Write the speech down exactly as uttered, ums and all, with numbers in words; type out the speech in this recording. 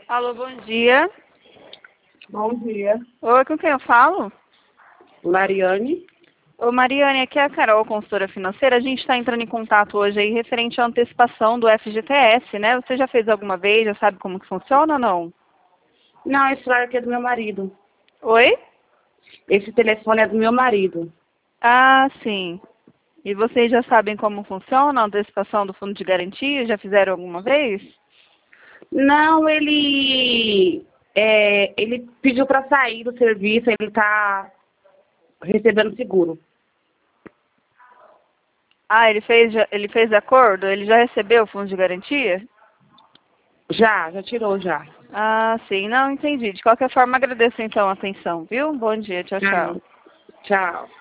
Alô, bom dia. Bom dia, Oi, com quem eu falo? Mariane. Ô, Mariane, aqui é a Carol, consultora financeira. A gente está entrando em contato hoje aí referente à antecipação do F G T S, né? Você já fez alguma vez? Já sabe como que funciona ou não? Não, esse celular aqui é do meu marido. Oi? Esse telefone é do meu marido. Ah, sim. E vocês já sabem como funciona a antecipação do fundo de garantia? Já fizeram alguma vez? Não, ele é, ele pediu para sair do serviço, ele está recebendo seguro. Ah, ele fez, já- ele fez acordo? Ele já recebeu o fundo de garantia? Já, já tirou já. Ah, sim. Não, entendi. De qualquer forma, agradeço então a atenção, viu? Bom dia. Tchau, tchau. Tchau. Tchau.